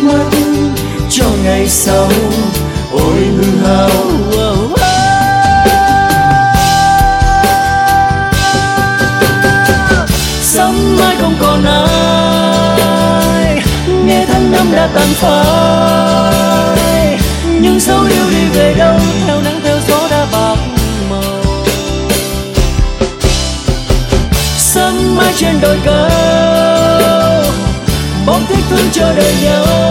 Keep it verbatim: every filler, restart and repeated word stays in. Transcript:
mất cho ngày sau. Ôi hư hao sớm mai không còn ai, nghe tháng năm đã tàn phai, nhưng dấu yêu đi về đâu, theo nắng theo gió đã bạc màu. Sớm mai trên đồi cao bóng thích thương chờ đợi nhau.